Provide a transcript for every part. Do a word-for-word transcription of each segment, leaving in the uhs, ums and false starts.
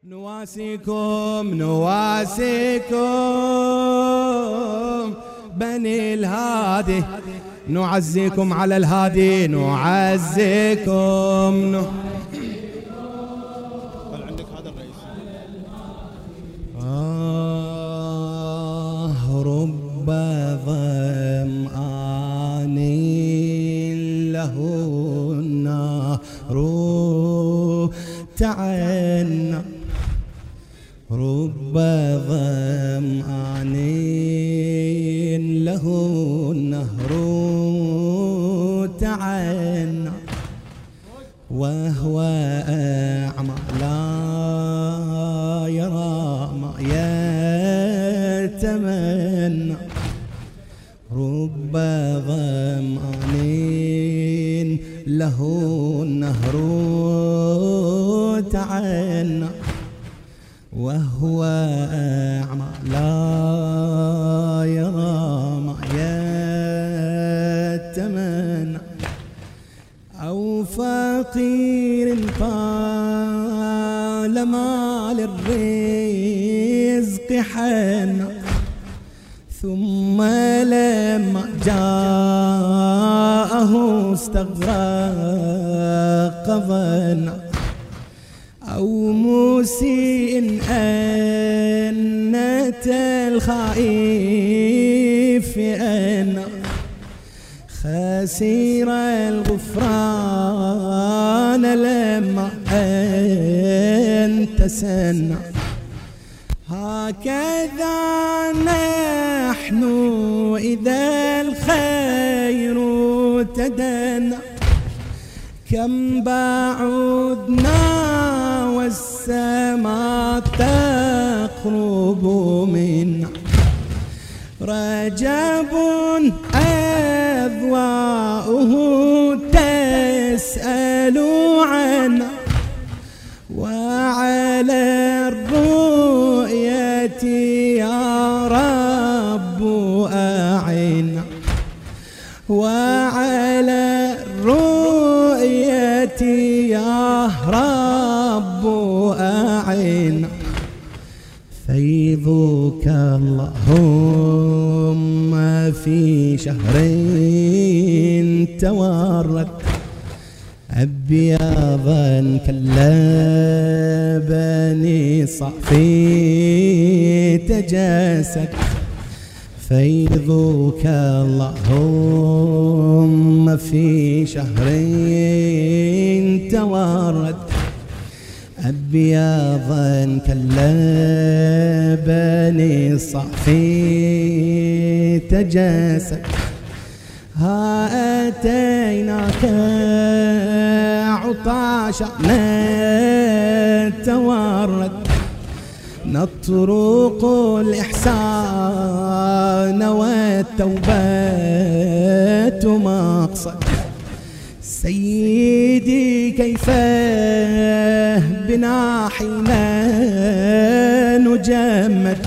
نواسيكم نواسيكم بني الهادي، نعزيكم على الهادي، نعزيكم نو... عندك هذا الرئيس. آه رب ظمآن له النار تعن، رب ظمآن له النهر تعن، وهو أعمى لا يرى ما يتمنى، رب ظمآن له النهر تعن، وهو أعمى لا يرى ما يتمنى، أو فقير طالما للرزق حن، ثم لما جاءه استغرق ظن، أو مسيء أنت الخائف أنا، خسير الغفران لما أنت سنة، هكذا نحن إذا الخير تدنى، كم بعدنا والسماء تقرب منا، رجب أضواؤه تسأل عنا، وعلى الرؤية يا رب أعنا، وعلى الرؤية يا رب أعنا، فيضك اللهم في شهر تورد، أبيضا كاللبن صافي تجسد، فيضك اللهم في شهر تورد، أبيضا كاللبن صافي تجسد، ها أتيناك عطاشا نتورد، نطرق الإحسان والتوبة مقصد، سيدي كيف بنا حين نجمد،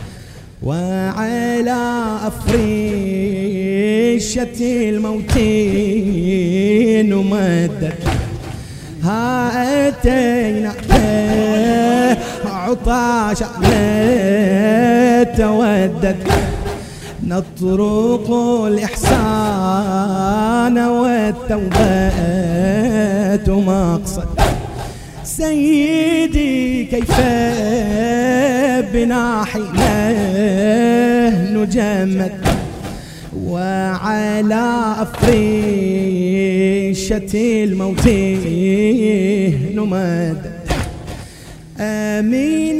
وعلى أفريشة الموت نمدد، ها أتينا عطاشا نتودد، نطرق الإحسان والتوبة مقصد، سيدي كيف بنا حين نجمد، وعلى أفريشة الموت نمدد، من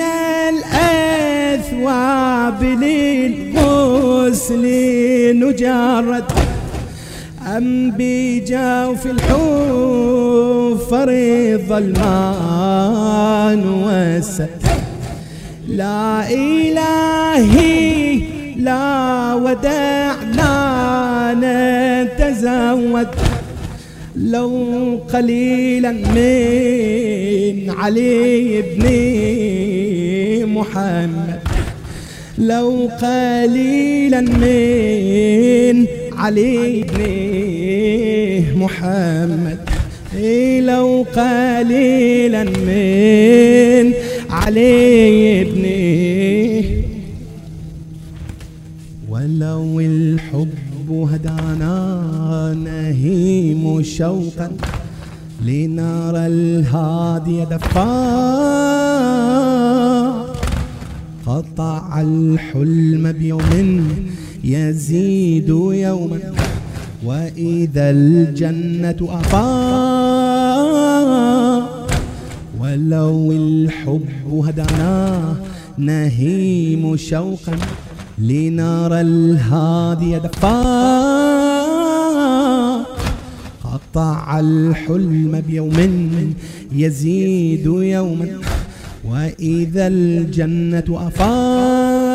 الأثواب للغسل نجرد، أم بجوف الحفر الظلمان وسد، لا إلهي لا ودعنا نتزود، لو قليلا من علي بن محمد، لو قليلا من علي بن محمد، لو قليلا من علي ابني. ولو الحب هدانا نهيم شوقا لنرى الهادي دفا، قطع الحلم بيوم يزيد يوما وإذا الجنة أفا. ولو الحب هدانا نهيم شوقا لنرى الهادي دفا، قطع الحلم بيوم يزيد يوما وإذا الجنة أفا.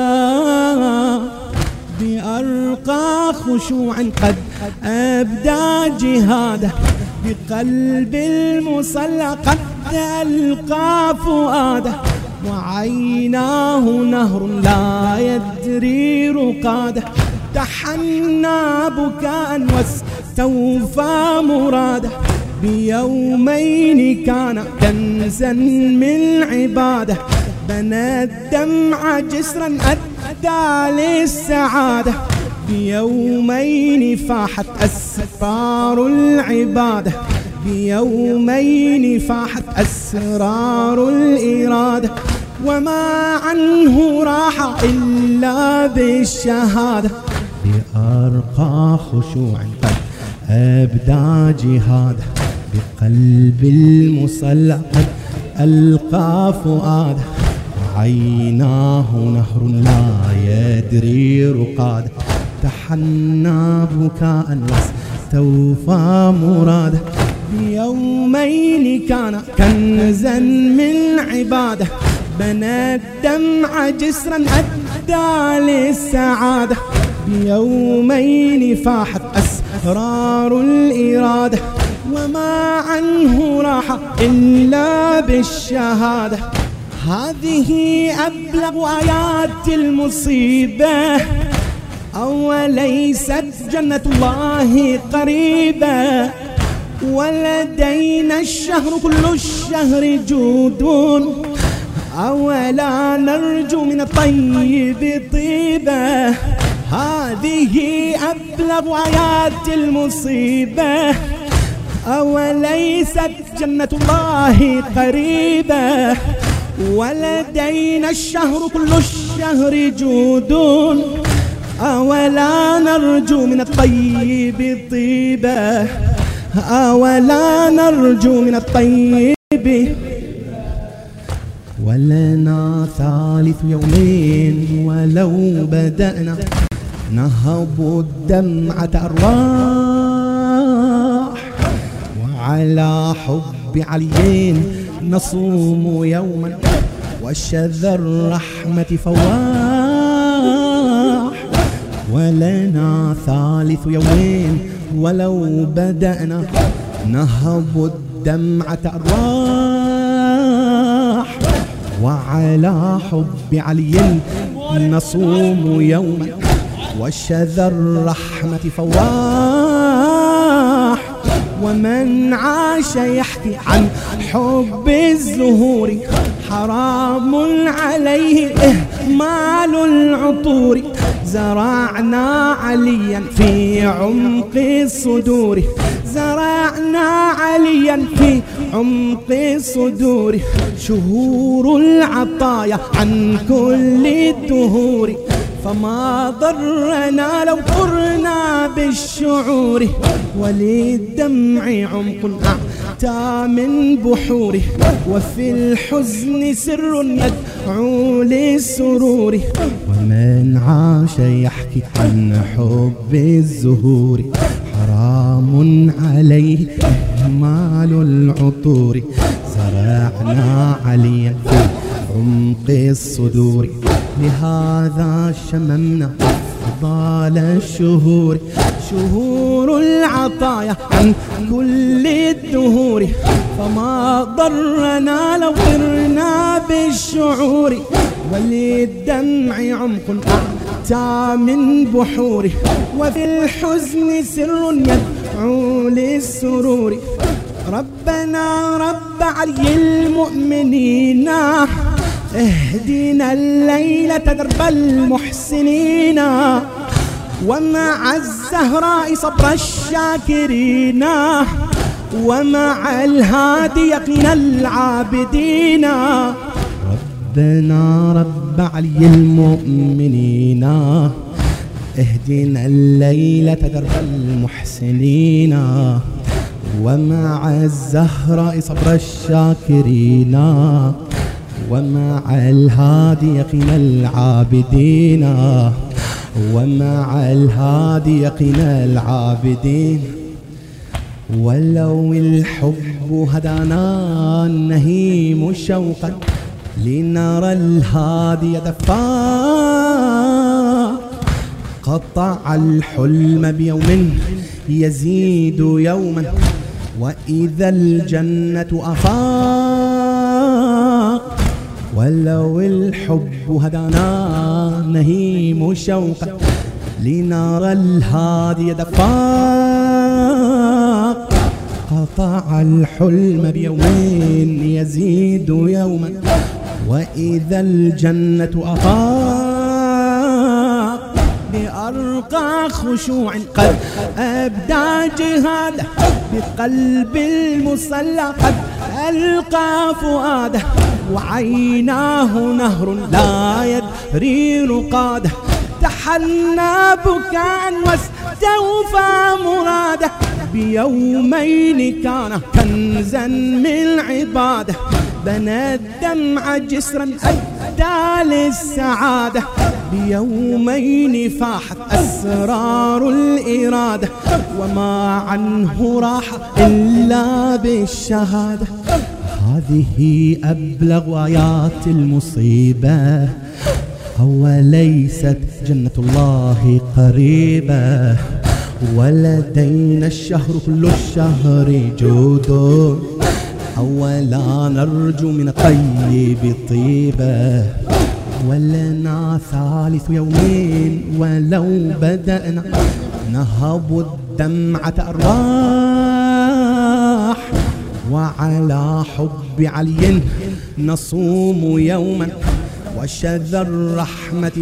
بأرقى خشوع قد أبدى جهاده، بقلب المصلى قد ألقى فؤاده، وعيناه نهر لا يدري رقاده، تحنى بكاء واستوفى مراده. بيومين كان كنزا من عباده، بنى الدمع جسرا أدى للسعادة. بيومين فاحت أسفار العبادة، بيومين فاحت أسرار الإرادة، وما عنه راح إلا بالشهادة. بأرقى خشوع قد أبدى جهاده، بقلب المصلى قد ألقى فؤاده، وعيناه نهر لا يدري رقاده، تحنى بكاء واستوفى مراده. بيومين كان كنزا من عباده، بنى الدمع جسرا أدى للسعادة. بيومين فاحت أسرار الإرادة، وما عنه راح إلا بالشهادة. هذه أبلغ آيات المصيبة، أوليست جنة الله قريبة؟ ولدينا الشهر كل الشهر جود، أولا نرجو من الطيب طيبة. هذه أبلغ آيات المصيبة، أوليست جنة الله قريبة؟ ولدينا الشهر كل الشهر جود، أولا نرجو من الطيب طيبة، أولا نرجو من الطيب. ولنا ثالث يومين ولو بدأنا نهب الدمعة أرواح، وعلى حب علي نصوم يوما وشذا الرحمة فواح. ولنا ثالث يومين ولو بدأنا نهب الدمعة أرواح، وعلى حب علي نصوم يوما وشذا الرحمة فواح. ومن عاش يحكي عن حب الزهور حرام عليه إهمال العطور. زرعنا عليا في عمق الصدور، زرعنا عليا في عمق الصدور، شهور العطايا عن كل الدهور. فما ضرنا لو قرنا بالشعور، وللدمع عمق أعتى من بحوره، وفي الحزن سر يدعو للسرور. ومن عاش يحكي عن حب الزهور حرام عليه إهمال العطور. زرعنا عليا في عمق الصدور، لهذا شممنا أفضال الشهور، شهور العطايا عن كل الدهور. فما ضرنا لو قرنا بالشعور، وللدمع عمق أعتى من بحوره، وفي الحزن سر يدعو للسرور. ربنا رب علي المؤمنين اهدنا الليلة درب المحسنين ومع الزهراء صبر الشاكرين ومع الهادي يقين العابدين. ربنا رب علي المؤمنين اهدنا الليلة درب المحسنين ومع الزهراء صبر الشاكرين ومع الهادي يقين العابدين ومع الهادي يقين العابدين. ولو الحب هدانا النهيم شوقا لنرى الهادي دفا قطع الحلم بيوم يزيد يوما وإذا الجنة أفاق. ولو الحب هدانا نهيم شوقا لنرى الهادي دفاق قطع الحلم بيومين يزيد يوما وإذا الجنة أفاق. بأرقى خشوع قد أبدى جهاده بقلب المصلى قد ألقى فؤاده وعيناه نهر لا يدري رقاده تحنى بكاء واستوفى مراده بيومين كان كنزا من عباده بنى الدمع جسرا أدى للسعادة بيومين فاحت أسرار الإرادة وما عنه راح إلا بالشهادة. هذه أبلغ آيات المصيبة وليست جنة الله قريبة ولدينا الشهر كل الشهر جود أولا نرجو من الطيب طيبة ولنا ثالث يومين ولو بدأنا نهب الدمعة أرواح وعلى حب علي نصوم يوما وشذ الرحمة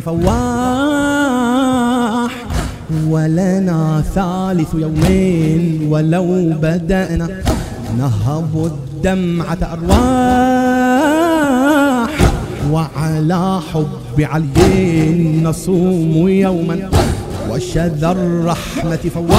فواح ولنا ثالث يومين ولو بدأنا نهب الدمعة أرواح وعلى حب علي نصوم يوما وشذ الرحمة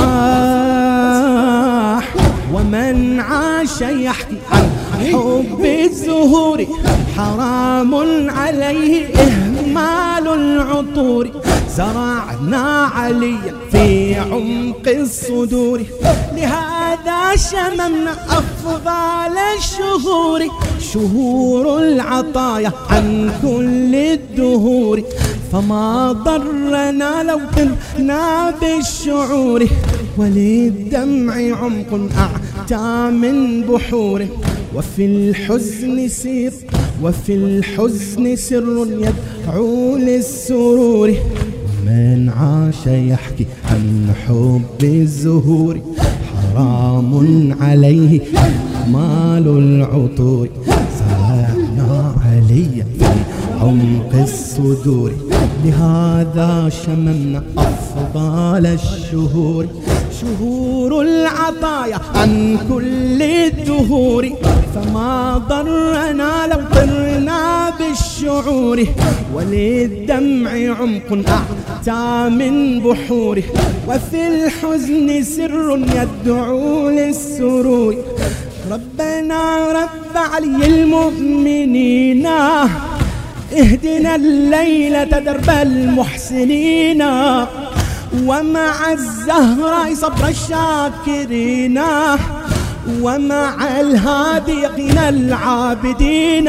فواح. ومن عاش يحكي عن حب الزهور حرام عليه إهمال العطور زرعنا عليا في عمق الصدور لهذا شممنا أفضل الشهور شهور العطايا عن كل الدهور فما ضرنا لو كنا بالشعور وللدمع عمق أعتى من بحوره وفي الحزن سير وفي الحزن سر يدعو للسرور. من عاش يحكي عن حب الزهور حرام عليه مال العطور زرعنا علي في عمق الصدور لهذا شممنا أفضل الشهور شهور العطايا عن كل الدهور فما ضرنا لو طرنا بالشعور وللدمع عمق أعتى من بحوره وفي الحزن سر يدعو للسرور. ربنا رب علي المؤمنين اهدنا الليلة درب المحسنين ومع الزهراء صبر الشاكرين ومع الهادي يقين العابدين.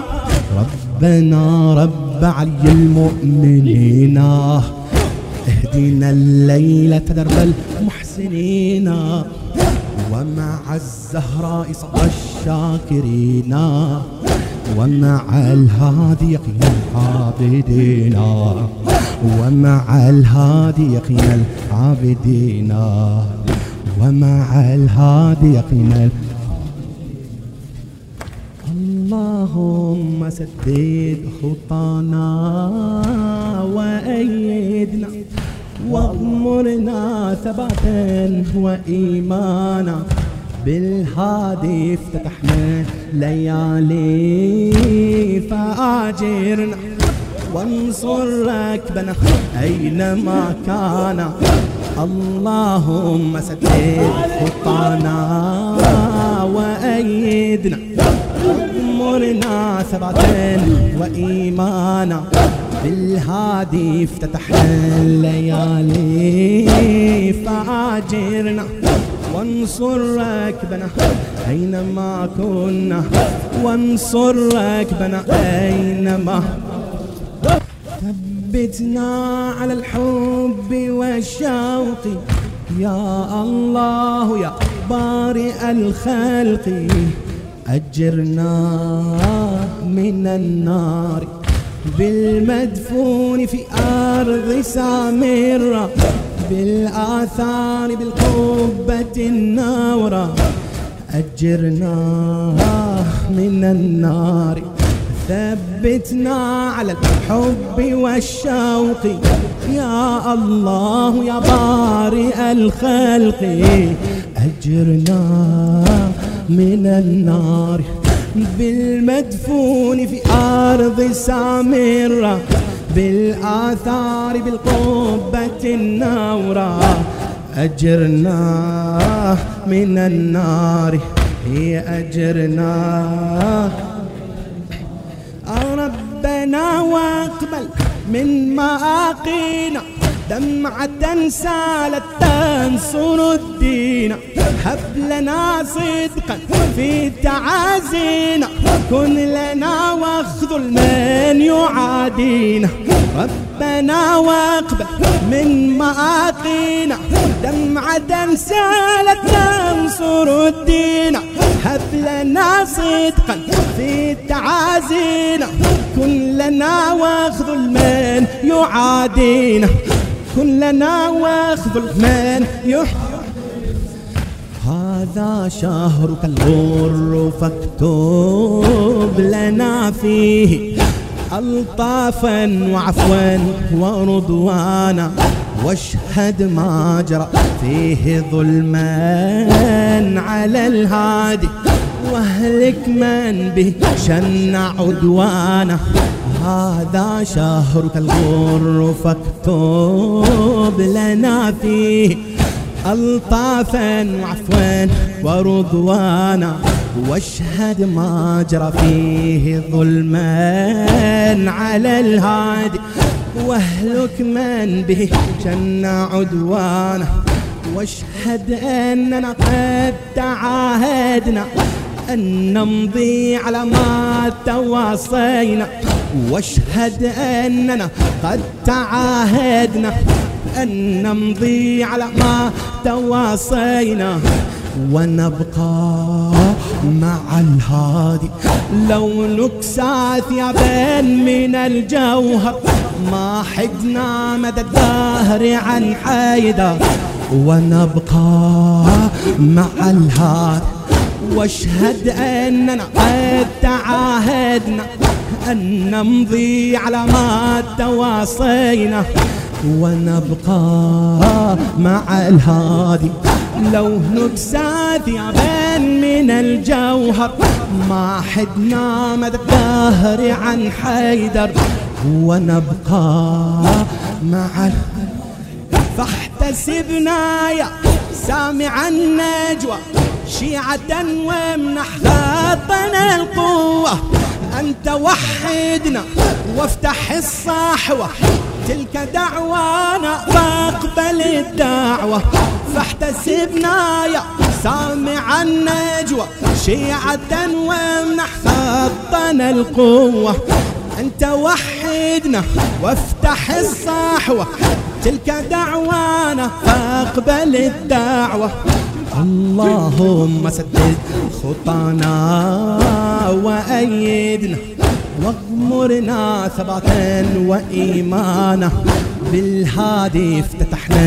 ربنا رب علي المؤمنين اهدنا الليلة درب المحسنين ومع الزهراء صبر الشاكرين ومع الهادي يقين العابدين ومع الهادي يقين العابدين ومع الهادي يقين الله. اللهم سدد خطانا وأيدنا واغمرنا ثباتا وإيمانا بالهادي افتتحنا ليالي فآجرنا وانصر ركبنا أينما كان اللهم سدد خطانا وأيدنا واغمرنا ثباتا وإيمانا بالهادي افتتحنا الليالي فآجرنا وانصر ركبنا أينما كنا وانصر ركبنا أينما ثبتنا على الحب والشوق يا الله يا بارئ الخلق أجرنا من النار بالمدفون في أرض سامرة بالآثار بالقبة النورة أجرنا من النار ثبتنا على الحب والشوق يا الله يا بارئ الخلق أجرنا من النار بالمدفون في أرض سامرة بالآثار بالقبة النورة أجرنا من النار هي أجرنا ربنا واقبل من مآقينا دمعة سالت تنصر الدين هب لنا صدقا في تعازينا كن لنا واخذل من يعادينا ربنا واقبل من مآقينا دمعة سالت تنصر الدين هب لنا صدقا في تعازينا كن لنا واخذل من يعادينا كن لنا واخذل من يحيي هذا شهرك الغر فاكتب لنا فيه ألطافا وعفوا ورضوانا واشهد ما جرى فيه ظلما على الهادي واهلك من به شن عدوانا هذا شهرك الغر فاكتب لنا فيه ألطافا وعفوا ورضوانا واشهد ما جرى فيه ظلما على الهادي واهلك من به شن عدوانا واشهد أننا قد تعاهدنا أن نمضي على ما تواصينا واشهد أننا قد تعاهدنا أن نمضي على ما تواصينا ونبقى مع الهادي لو نكسى ثيابا من الجوهر ما حدنا مدى الدهر عن حيدر ونبقى مع الهادي واشهد أننا قد تعاهدنا أن نمضي على ما تواصينا ونبقى مع الهادي لو نكسى ثيابا من الجوهر ما حدنا مدى الدهر عن حيدر ونبقى مع فاحتسبنا يا سامع النجوى شيعة وامنح خاطنا القوة أن توحدنا وافتح الصحوة تلك دعوانا فاقبل الدعوة فاحتسبنا يا سامع النجوى شيعة وامنح خاطنا القوة أن توحدنا وافتح الصحوة تلك دعوانا فاقبل الدعوة اللهم سدد خطانا وأيدنا واغمرنا ثباتا وإيمانا بالهادي افتتحنا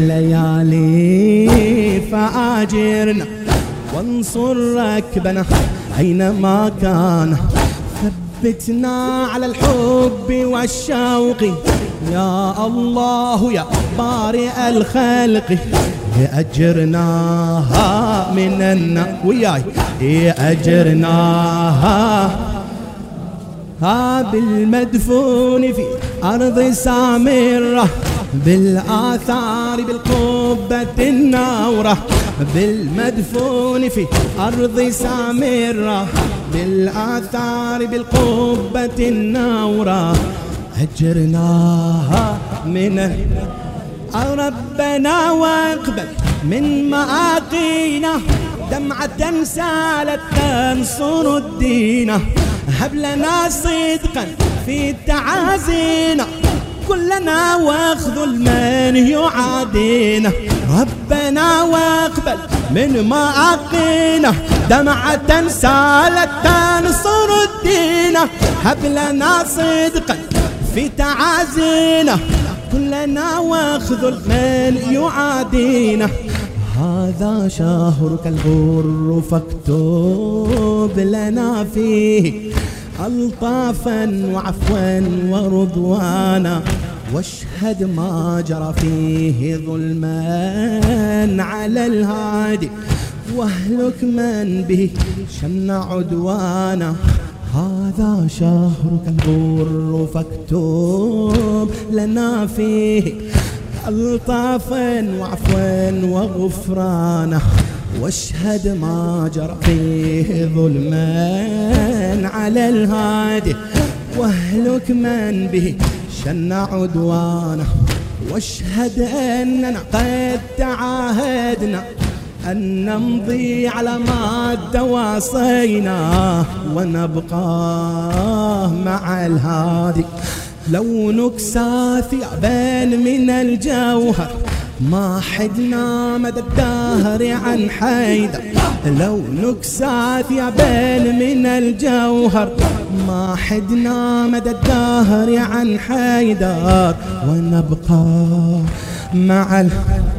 الليالي فآجرنا وانصر ركبنا أينما كان ثبتنا على الحب والشوق يا الله يا بارئ الخلق أجرناها من النار وياي أجرناها ها بالمدفون في أرض سامرة بالآثار بالقبة النورة بالمدفون في أرض سامرة بالآثار بالقبة النورة أجرناها من ربنا واقبل من مآقينا دمعة سالت تنصر الدين هب لنا صدقا في تعازينا كلنا واخذل من يعادينا ربنا واقبل من مآقينا دمعة سالت تنصر الدين هب لنا صدقا في تعازينا كلنا واخذل من يعادينا هذا شهرك الغر فاكتب لنا فيه ألطافا وعفوا ورضوانا واشهد ما جرى فيه ظلما على الهادي واهلك من به شن عدوانا هذا شهرك الغر فاكتب لنا فيه ألطافا وعفوا وغفرانا واشهد ما جرى فيه ظلما على الهادي واهلك من به شن عدوانا واشهد أننا قد تعاهدنا أن نمضي على ما تواصينا ونبقى مع الهادي لونك ساثي ثيابين من الجوهر ما حدنا مدى الدهر عن حيدر لونك ساثي ثيابين من الجوهر ما حدنا مدى الدهر عن حيدر ونبقى مع ال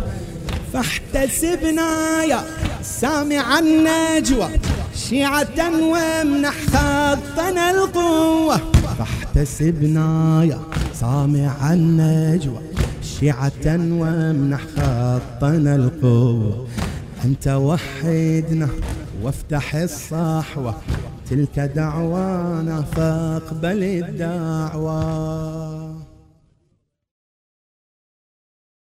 فاحتسبنا يا سامع النجوى شيعة وامنح خطنا القوة فاحتسبنا يا سامع النجوى شيعة وامنح خطنا القوة أنت وحدنا وافتح الصحوة تلك دعوانا فاقبل الدعوة.